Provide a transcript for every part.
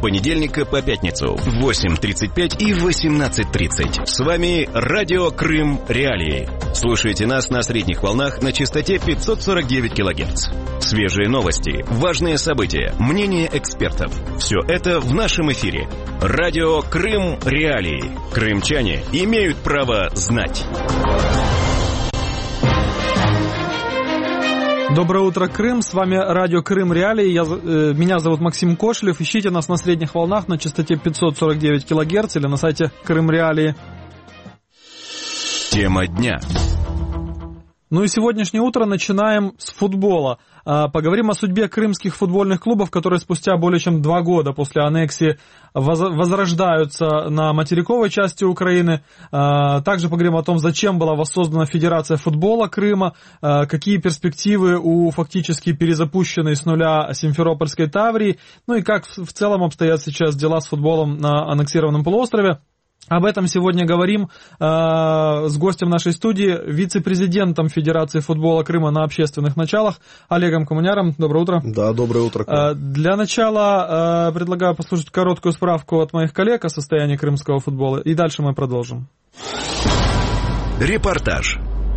понедельника по пятницу в 8:35 и 18:30. С вами Радио Крым Реалии. Слушайте нас на средних волнах на частоте 549 кГц. Свежие новости, важные события, мнения экспертов. Все это в нашем эфире. Радио Крым Реалии. Крымчане имеют право знать. Доброе утро, Крым. С вами Радио Крым Реалии. Меня зовут Максим Кошелев. Ищите нас на средних волнах на частоте 549 кГц или на сайте Крым Реалии. Тема дня. Ну и сегодняшнее утро начинаем с футбола. Поговорим о судьбе крымских футбольных клубов, которые спустя более чем 2 года после аннексии возрождаются на материковой части Украины. Также поговорим о том, зачем была воссоздана Федерация футбола Крыма, какие перспективы у фактически перезапущенной с нуля Симферопольской Таврии, ну и как в целом обстоят сейчас дела с футболом на аннексированном полуострове. Об этом сегодня говорим с гостем нашей студии, вице-президентом Федерации футбола Крыма на общественных началах Олегом Коммуняром. Доброе утро. Да, доброе утро. Для начала предлагаю послушать короткую справку от моих коллег о состоянии крымского футбола, и дальше мы продолжим. Репортаж.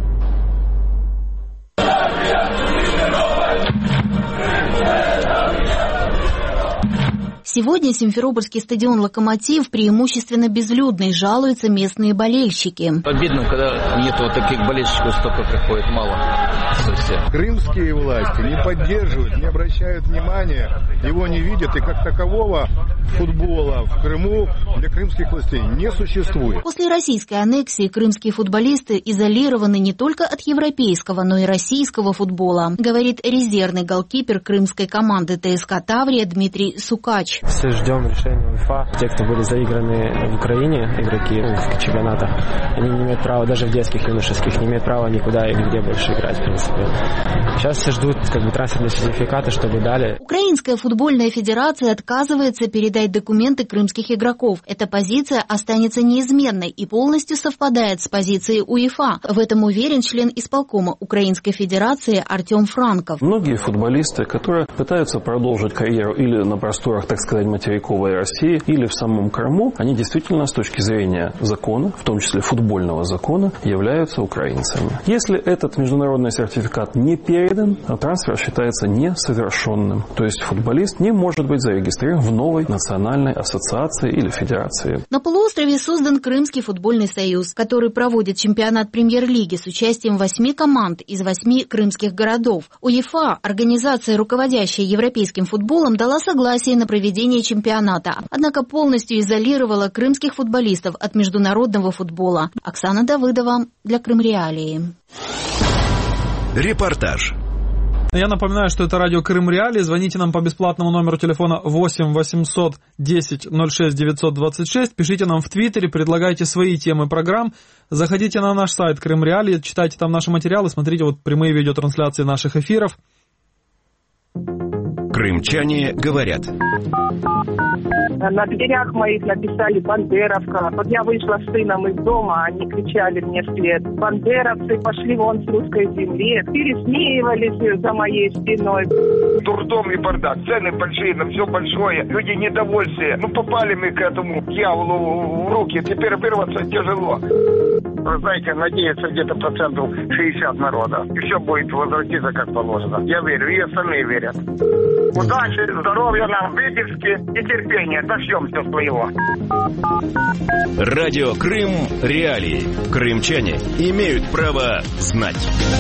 Сегодня Симферопольский стадион «Локомотив» преимущественно безлюдный, жалуются местные болельщики. Обидно, когда нету таких болельщиков, столько приходит мало. Совсем. Крымские власти не поддерживают, не обращают внимания, его не видят, и как такового футбола в Крыму для крымских властей не существует. После российской аннексии крымские футболисты изолированы не только от европейского, но и российского футбола, говорит резервный голкипер крымской команды ТСК «Таврия» Дмитрий Сукач. Все ждем решения УЕФА. Те, кто были заиграны в Украине, игроки в чемпионатах, они не имеют права, даже в детских, юношеских, не имеют права никуда и нигде больше играть, в принципе. Сейчас все ждут трансферные сертификаты, чтобы дали. Украинская футбольная федерация отказывается передать документы крымских игроков. Эта позиция останется неизменной и полностью совпадает с позицией УЕФА. В этом уверен член исполкома Украинской федерации Артем Франков. Многие футболисты, которые пытаются продолжить карьеру или на просторах, так сказать, материковой России, или в самом Крыму, они действительно с точки зрения закона, в том числе футбольного закона, являются украинцами. Если этот международный сертификат не передан, трансфер считается несовершенным. То есть футболист не может быть зарегистрирован в новой национальной ассоциации или федерации. На полуострове создан Крымский футбольный союз, который проводит чемпионат премьер-лиги с участием 8 команд из 8 крымских городов. УЕФА, организация, руководящая европейским футболом, дала согласие на проведение чемпионата, однако полностью изолировала крымских футболистов от международного футбола. Оксана Давыдова для Крым Реалии. Репортаж. Я напоминаю, что это радио Крым Реалии. Звоните нам по бесплатному номеру телефона 8 800 10 06 926. Пишите нам в Твиттере, предлагайте свои темы программ. Заходите на наш сайт Крым Реалии, читайте там наши материалы, смотрите прямые видеотрансляции наших эфиров. Крымчане говорят. На дверях моих написали «Бандеровка». Вот я вышла с сыном из дома, они кричали мне вслед: «Бандеровцы, пошли вон с русской земли!» Пересмеивались за моей спиной. Дурдом и бардак, цены большие, на все большое, люди недовольные. Попали мы к этому дьяволу в руки, теперь вырваться тяжело. Вы знаете, надеяться где-то 60% народа. И все будет возвратиться как положено. Я верю, и остальные верят. Удачи, здоровья нам, Витебске и терпения. Дождемся своего. Радио Крым Реалии. Крымчане имеют право знать.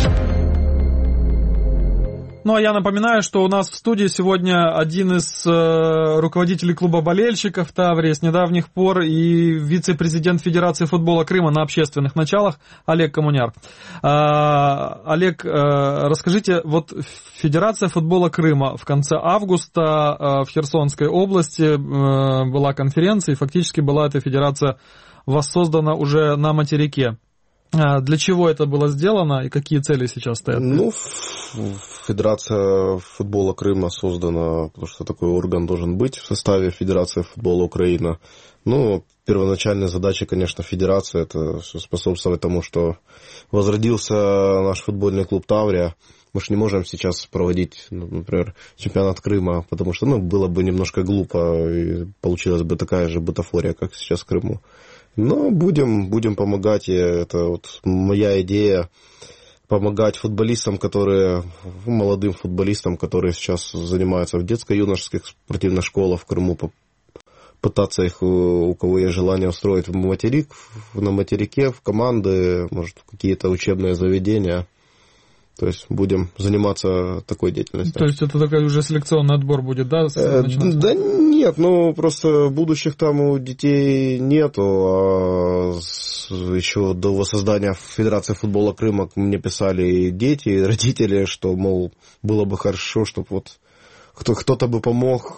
Ну, а я напоминаю, что у нас в студии сегодня один из руководителей клуба болельщиков Таврии с недавних пор и вице-президент Федерации футбола Крыма на общественных началах Олег Коммуняр. Олег, расскажите, Федерация футбола Крыма в конце августа в Херсонской области была конференция, и фактически была эта федерация воссоздана уже на материке. Для чего это было сделано и какие цели сейчас стоят? Федерация футбола Крыма создана, потому что такой орган должен быть в составе Федерации футбола Украины. Первоначальная задача, конечно, федерации, это способствовать тому, что возродился наш футбольный клуб «Таврия». Мы же не можем сейчас проводить, например, чемпионат Крыма, потому что, было бы немножко глупо, и получилась бы такая же бутафория, как сейчас в Крыму. Но будем помогать, и это вот моя идея, помогать футболистам, молодым футболистам, которые сейчас занимаются в детско-юношеских спортивных школах в Крыму, пытаться их, у кого есть желание, устроить на материке, в команды, может, в какие-то учебные заведения. То есть будем заниматься такой деятельностью. То есть это такой уже селекционный отбор будет, да? Да нет, просто будущих там у детей нету. А еще до воссоздания Федерации футбола Крыма мне писали и дети, и родители, что, мол, было бы хорошо, чтобы вот кто-то бы помог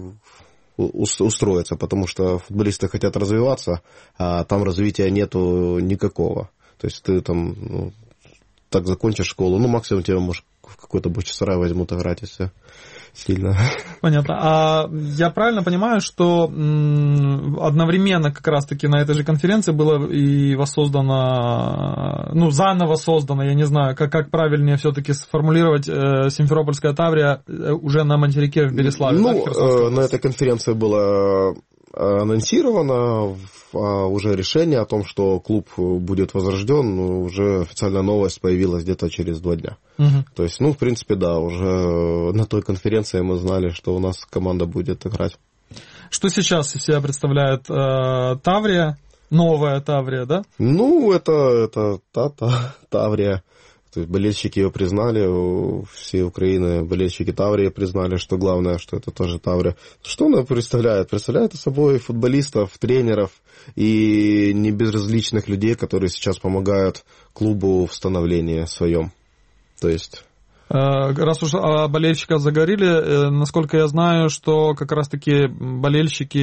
устроиться, потому что футболисты хотят развиваться, а там развития нету никакого. То есть ты там так закончишь школу, максимум тебя, может, в какой-то Бахчисарай возьмут играть, если сильно. Понятно. А я правильно понимаю, что одновременно как раз-таки на этой же конференции было и воссоздано, заново создано, я не знаю, как правильнее все-таки сформулировать, Симферопольская Таврия уже на материке в Береславе? На этой конференции было анонсировано уже решение о том, что клуб будет возрожден, уже официальная новость появилась где-то через 2 дня. Угу. То есть, в принципе, да, уже на той конференции мы знали, что у нас команда будет играть. Что сейчас из себя представляет Таврия, новая Таврия, да? Это Таврия. То есть болельщики ее признали, все Украины, болельщики Таврии признали, что главное, что это тоже Таврия. Что она представляет? Представляет собой футболистов, тренеров и небезразличных людей, которые сейчас помогают клубу в становлении своем. То есть... Раз уж о болельщиках заговорили, насколько я знаю, что как раз-таки болельщики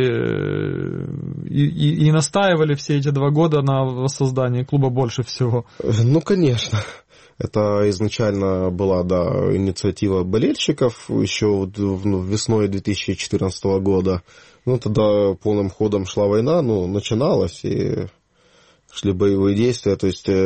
и настаивали все эти 2 года на воссоздании клуба больше всего. Конечно. Это изначально была, инициатива болельщиков еще весной 2014 года. Тогда полным ходом шла война, начиналась, и шли боевые действия, то есть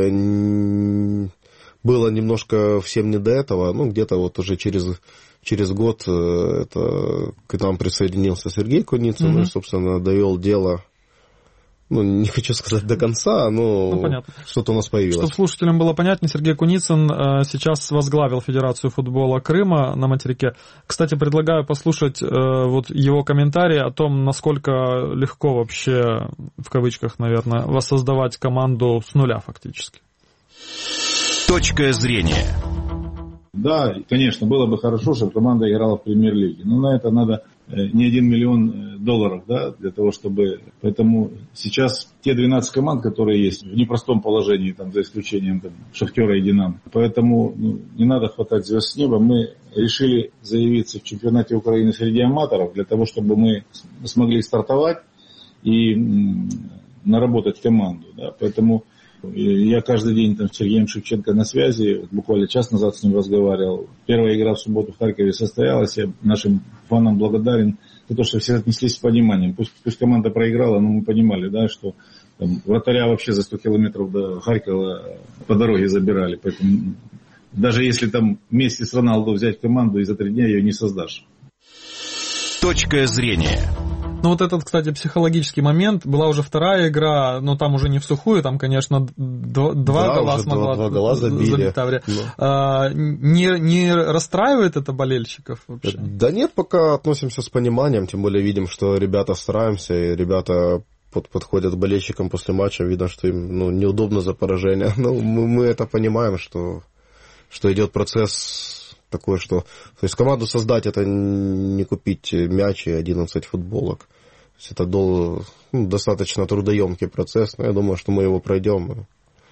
было немножко всем не до этого, где-то вот уже через год к нам присоединился Сергей Куницын, и, собственно, довел дело, не хочу сказать до конца, но что-то у нас появилось. Чтобы слушателям было понятнее, Сергей Куницын сейчас возглавил Федерацию футбола Крыма на материке. Кстати, предлагаю послушать его комментарии о том, насколько легко вообще, в кавычках, наверное, воссоздавать команду с нуля фактически. Точка зрения. Да, конечно, было бы хорошо, чтобы команда играла в премьер-лиге. Но на это надо не $1 миллион, для того, чтобы... Поэтому сейчас те 12 команд, которые есть, в непростом положении, за исключением Шахтера и Динамо. Поэтому не надо хватать звезд с неба. Мы решили заявиться в чемпионате Украины среди аматоров, для того, чтобы мы смогли стартовать и наработать команду. Да? Поэтому... Я каждый день с Сергеем Шевченко на связи, буквально час назад с ним разговаривал. Первая игра в субботу в Харькове состоялась, я нашим фанам благодарен за то, что все отнеслись с пониманием. Пусть команда проиграла, но мы понимали, что вратаря вообще за 100 километров до Харькова по дороге забирали. Поэтому даже если вместе с Роналду взять команду, и за 3 дня ее не создашь. Точка зрения. Этот, кстати, психологический момент. Была уже 2-я игра, но там уже не в сухую, там, конечно, 2 гола смогла забить Таврия. Не расстраивает это болельщиков вообще? Да нет, пока относимся с пониманием, тем более видим, что ребята стараемся, и ребята подходят к болельщикам после матча, видно, что им неудобно за поражение. Мы это понимаем, что идет процесс такое, что... То есть команду создать — это не купить мяч и 11 футболок. То есть это достаточно трудоемкий процесс, но я думаю, что мы его пройдем.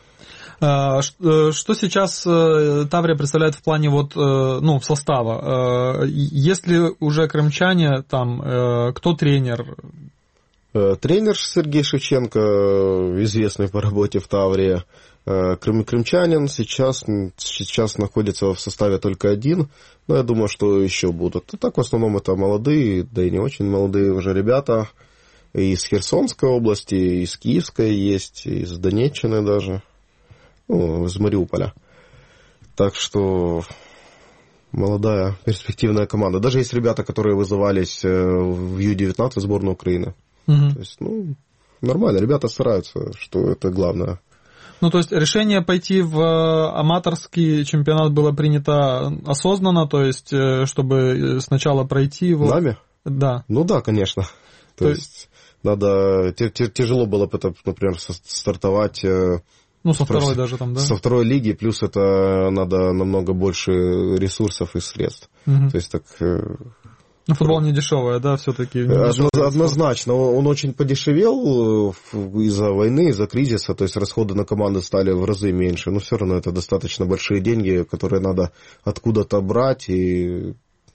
Что сейчас Таврия представляет в плане состава? Есть ли уже крымчане там? Кто тренер? Тренер Сергей Шевченко, известный по работе в Таврии. Крымчанин сейчас находится в составе только один, но я думаю, что еще будут. И так в основном это молодые, да и не очень молодые уже ребята. И из Херсонской области, и из Киевской есть, и из Донеччины даже, из Мариуполя. Так что молодая, перспективная команда. Даже есть ребята, которые вызывались в Ю-19 сборную Украины. То есть, нормально, ребята стараются, что это главное. Ну, то есть решение пойти в аматорский чемпионат было принято осознанно, то есть чтобы сначала пройти его... Нами? Да. Ну да, конечно. То есть надо... Тяжело было бы, например, стартовать... со второй даже там, да? Со второй лиги, плюс это надо намного больше ресурсов и средств. То есть так... футбол не дешевый, да, все-таки? Однозначно. Он очень подешевел из-за войны, из-за кризиса, то есть расходы на команды стали в разы меньше, но все равно это достаточно большие деньги, которые надо откуда-то брать, и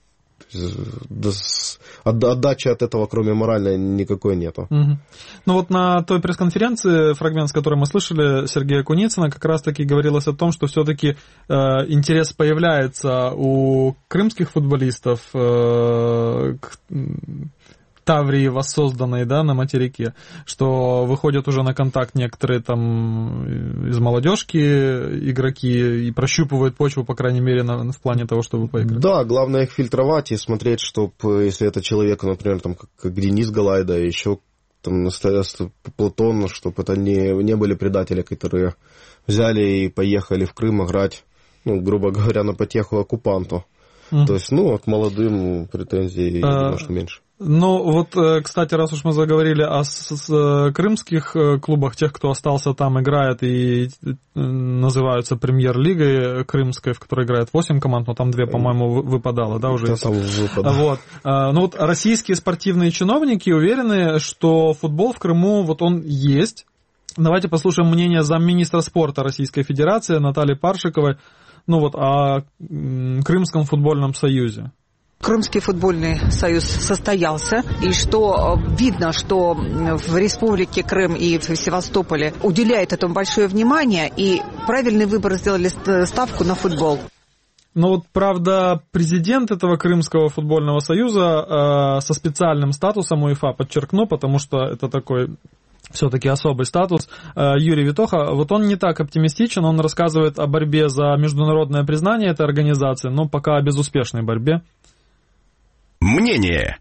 отдачи от этого, кроме моральной, никакой нету. Ну вот на той пресс-конференции, фрагмент, с которой мы слышали, Сергея Куницына, как раз-таки говорилось о том, что все-таки интерес появляется у крымских футболистов к Таврии воссозданной, да, на материке, что выходят уже на контакт некоторые там из молодежки игроки и прощупывают почву, по крайней мере, в плане того, чтобы поиграть. Да, главное их фильтровать и смотреть, чтобы, если это человек, например, там, как Денис Галайда, еще там Платон, чтобы это не были предатели, которые взяли и поехали в Крым играть, грубо говоря, на потеху оккупанту. То есть, к молодым претензий немножко меньше. Ну, вот, кстати, раз уж мы заговорили о крымских клубах, тех, кто остался там, играет и называются премьер-лигой крымской, в которой играет 8 команд, но там 2, по-моему, выпадало, да, уже? Там вот. Ну, вот российские спортивные чиновники уверены, что футбол в Крыму, вот он есть. Давайте послушаем мнение замминистра спорта Российской Федерации Натальи Паршиковой, о Крымском футбольном союзе. Крымский футбольный союз состоялся, и что видно, что в Республике Крым и в Севастополе уделяет этому большое внимание, и правильный выбор сделали ставку на футбол. Но вот, правда, президент этого Крымского футбольного союза со специальным статусом УЕФА, подчеркну, потому что это такой... все-таки особый статус. Юрий Витоха, вот он не так оптимистичен, он рассказывает о борьбе за международное признание этой организации, но пока о безуспешной борьбе. Мнение.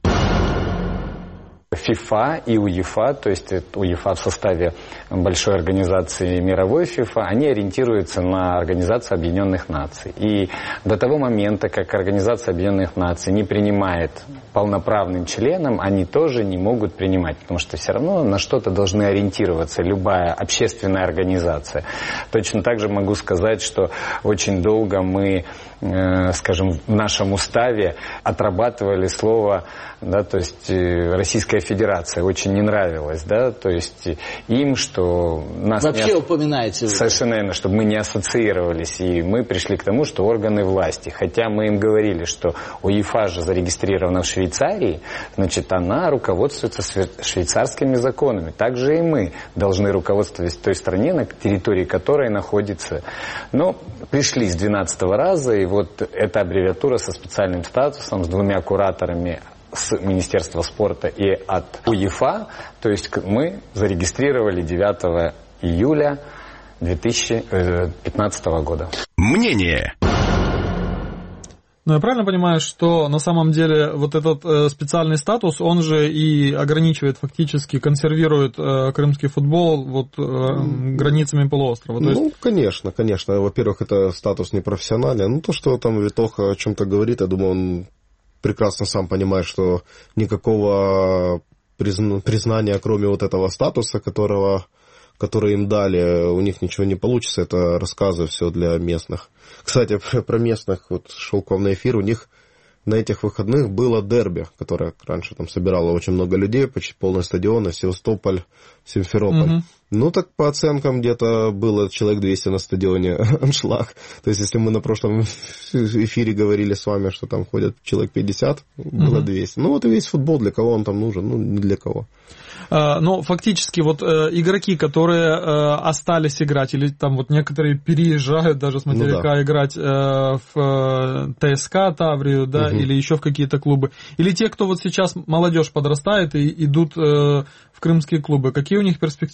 ФИФА и УЕФА, то есть УЕФА в составе большой организации мировой ФИФА, они ориентируются на Организацию Объединенных Наций. И до того момента, как Организация Объединенных Наций не принимает полноправным членом, они тоже не могут принимать, потому что все равно на что-то должны ориентироваться любая общественная организация. Точно так же могу сказать, что очень долго мы, скажем, в нашем уставе отрабатывали слово, да, то есть Российская Федерация очень не нравилось, да, то есть им, что нас вообще упоминаете. Совершенно верно, чтобы мы не ассоциировались, и мы пришли к тому, что органы власти, хотя мы им говорили, что УЕФА же зарегистрирована в Швейцарии, значит, она руководствуется швейцарскими законами. Также и мы должны руководствоваться той стране, на территории которой находится. Но пришли с 12-го раза, и вот эта аббревиатура со специальным статусом, с 2 кураторами с Министерства спорта и от УЕФА, то есть мы зарегистрировали 9 июля 2015 года. Мнение. Но я правильно понимаю, что на самом деле вот этот специальный статус, он же и ограничивает, фактически консервирует крымский футбол границами полуострова? Конечно. Во-первых, это статус непрофессиональный. То, что там Витоха о чем-то говорит, я думаю, он прекрасно сам понимает, что никакого признания, кроме вот этого статуса, который им дали, у них ничего не получится. Это рассказы все для местных. Кстати, про местных, вот шел к вам на эфир, у них на этих выходных было дерби, которое раньше там собирало очень много людей, почти полный стадион, Севастополь, Симферополь. Так по оценкам где-то было человек 200 на стадионе аншлаг. То есть если мы на прошлом эфире говорили с вами, что там ходят человек 50, было 200. Вот и весь футбол, для кого он там нужен? Не для кого. Но фактически вот игроки, которые остались играть, или там вот некоторые переезжают даже с материка играть в ТСК Таврию, да, или еще в какие-то клубы, или те, кто вот сейчас молодежь подрастает и идут в крымские клубы, какие у них перспективы в дальнейшем?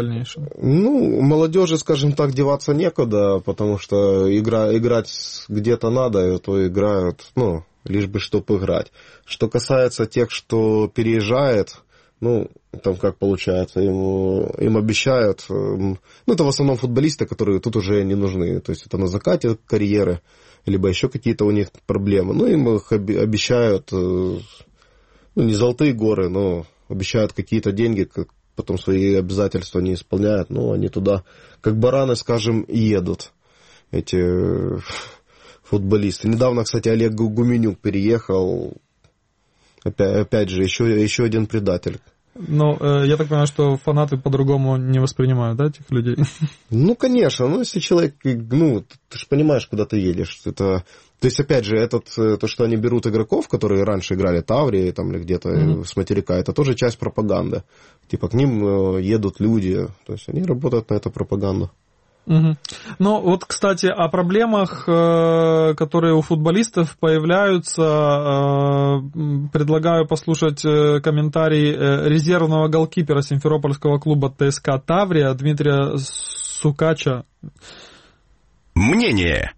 дальнейшем? Ну, молодежи, скажем так, деваться некуда, потому что играть где-то надо, то играют, ну, лишь бы чтобы играть. Что касается тех, что переезжает, ну, там как получается, им обещают, ну, это в основном футболисты, которые тут уже не нужны, то есть это на закате карьеры, либо еще какие-то у них проблемы, ну, им их обещают, ну, не золотые горы, но обещают какие-то деньги, потом свои обязательства не исполняют, но они туда, как бараны, скажем, едут, эти футболисты. Недавно, кстати, Олег Гуменюк переехал, опять же, еще один предатель. Ну, я так понимаю, что фанаты по-другому не воспринимают, да, этих людей? Ну, конечно, ну, если человек, ну, ты же понимаешь, куда ты едешь. Это, то есть, опять же, то, что они берут игроков, которые раньше играли в Таврии, там, или где-то с материка, это тоже часть пропаганды. Типа, к ним едут люди, то есть, они работают на эту пропаганду. Угу. Ну, вот, кстати, о проблемах, которые у футболистов появляются, предлагаю послушать комментарий резервного голкипера симферопольского клуба ТСК «Таврия» Дмитрия Сукача. Мнение.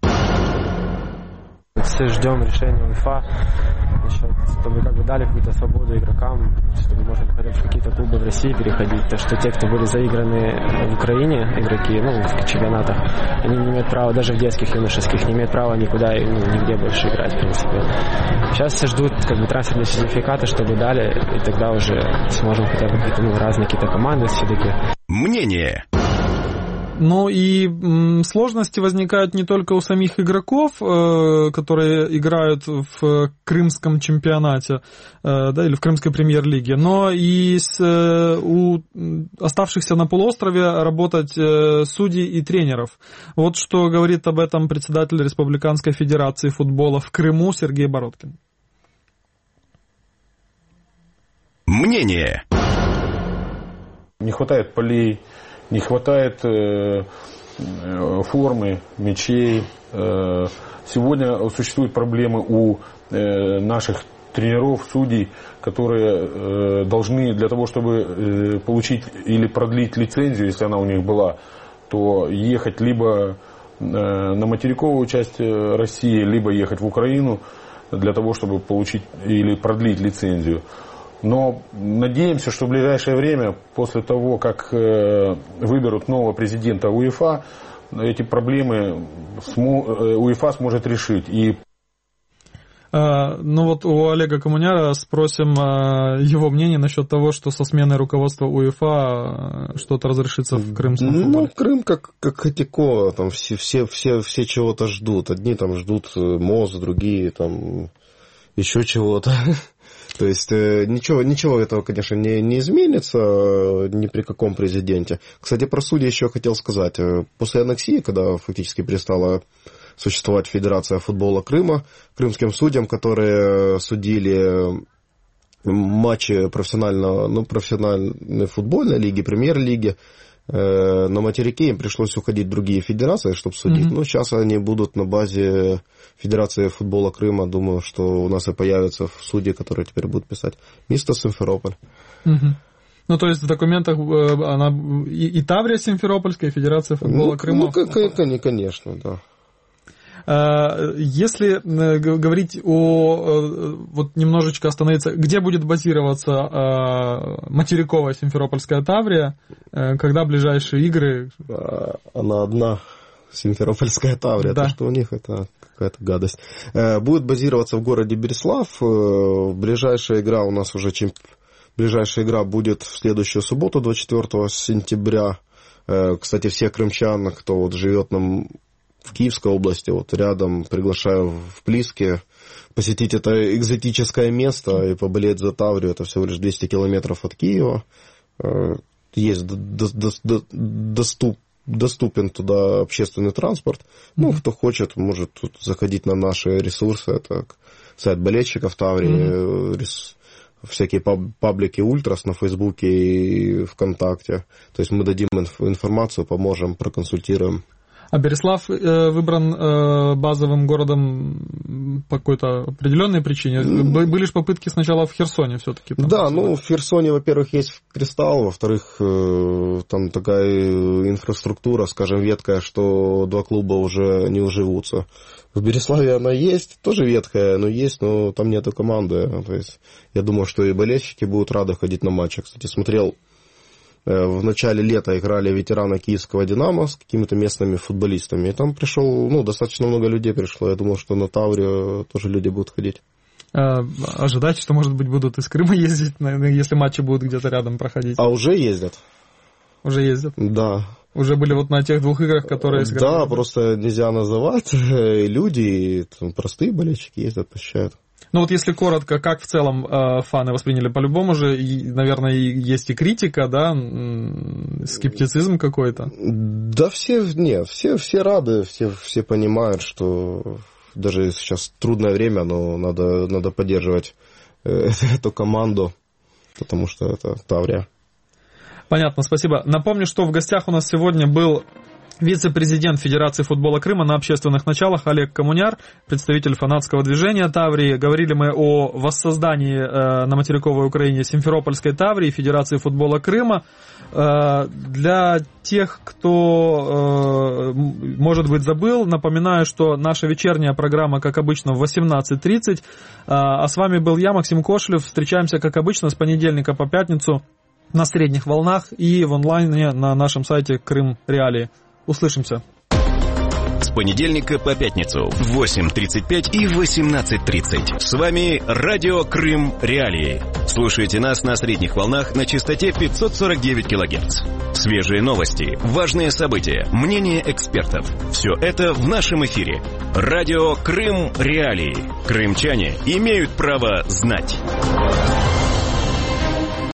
Все ждем решения УЕФА, чтобы как бы дали какую-то свободу игрокам, чтобы можно хотя в какие-то клубы в России переходить. То, что те, кто были заиграны в Украине, игроки, ну, в чемпионатах, они не имеют права, даже в детских, юношеских, не имеют права никуда, ну, нигде больше играть, в принципе. Сейчас все ждут как бы трансферные сертификаты, чтобы дали, и тогда уже сможем хотя бы какие-то, ну, разные какие-то команды все-таки. Мнение. Ну и сложности возникают не только у самих игроков, которые играют в крымском чемпионате, да, или в крымской премьер-лиге, но и у оставшихся на полуострове работать судей и тренеров. Вот что говорит об этом председатель Республиканской федерации футбола в Крыму Сергей Бородкин. Мнение. Не хватает полей, не хватает формы, мячей. Сегодня существуют проблемы у наших тренеров, судей, которые должны для того, чтобы получить или продлить лицензию, если она у них была, то ехать либо на материковую часть России, либо ехать в Украину для того, чтобы получить или продлить лицензию. Но надеемся, что в ближайшее время, после того, как выберут нового президента УЕФА, эти проблемы УЕФА сможет решить. И... Ну вот у Олега Коммуняра спросим его мнение насчет того, что со сменой руководства УЕФА что-то разрешится в крымском футболе. Ну, Крым как Хотяко, там все чего-то ждут. Одни там ждут МОЗ, другие там еще чего-то. То есть ничего этого, конечно, не изменится ни при каком президенте. Кстати, про судей еще хотел сказать. После аннексии, когда фактически перестала существовать Федерация футбола Крыма, крымским судьям, которые судили матчи профессиональной футбольной лиги, премьер-лиги, на материке им пришлось уходить в другие федерации, чтобы судить. Но сейчас они будут на базе Федерации футбола Крыма. Думаю, что у нас и появятся судьи, которые теперь будут писать место Симферополь. Ну, то есть в документах она и Таврия Симферопольская, и Федерация футбола Крыма. Ну, конечно, да. Если говорить вот немножечко остановиться, где будет базироваться материковая Симферопольская Таврия, когда ближайшие игры? Она одна, Симферопольская Таврия, да. То, что у них это какая-то гадость. Будет базироваться в городе Береслав. Ближайшая игра у нас уже ближайшая игра будет в следующую субботу, 24 сентября. Кстати, все крымчан, кто вот живет в Киевской области, вот рядом, приглашаю в Плиске посетить это экзотическое место и поболеть за Таврию. Это всего лишь 200 километров от Киева. Есть доступен туда общественный транспорт. Ну, кто хочет, может тут заходить на наши ресурсы. Это сайт болельщиков Таврии, всякие паблики Ультрас на Фейсбуке и ВКонтакте. То есть мы дадим информацию, поможем, проконсультируем. А Береслав выбран базовым городом по какой-то определенной причине? Были же попытки сначала в Херсоне все-таки? Да, в Херсоне, во-первых, есть Кристалл, во-вторых, там такая инфраструктура, скажем, веткая, что 2 клуба уже не уживутся. В Береславе она есть, тоже ветхая, но там нету команды. То есть, я думаю, что и болельщики будут рады ходить на матчи. Кстати, смотрел... В начале лета играли ветераны киевского «Динамо» с какими-то местными футболистами. И там достаточно много людей пришло. Я думал, что на Таврию тоже люди будут ходить. Ожидать, что, может быть, будут из Крыма ездить, если матчи будут где-то рядом проходить? А уже ездят. Уже ездят? Да. Уже были на тех 2 играх, которые сыграли? Да, просто нельзя называть. Люди, простые болельщики ездят, посещают. Если коротко, как в целом фаны восприняли? По-любому же, наверное, есть и критика, да, скептицизм какой-то? Да все рады, все понимают, что даже сейчас трудное время, но надо поддерживать эту команду, потому что это Таврия. Понятно, спасибо. Напомню, что в гостях у нас сегодня был вице-президент Федерации футбола Крыма на общественных началах Олег Коммуняр, представитель фанатского движения Таврии. Говорили мы о воссоздании на материковой Украине Симферопольской Таврии, Федерации футбола Крыма. Для тех, кто, может быть, забыл, напоминаю, что наша вечерняя программа, как обычно, в 18:30. А с вами был я, Максим Кошелев. Встречаемся, как обычно, с понедельника по пятницу на средних волнах и в онлайне на нашем сайте Крым Реалии. Услышимся. С понедельника по пятницу в 8:35 и 18:30. С вами Радио Крым Реалии. Слушайте нас на средних волнах на частоте 549 кГц. Свежие новости, важные события, мнения экспертов. Все это в нашем эфире. Радио Крым Реалии. Крымчане имеют право знать.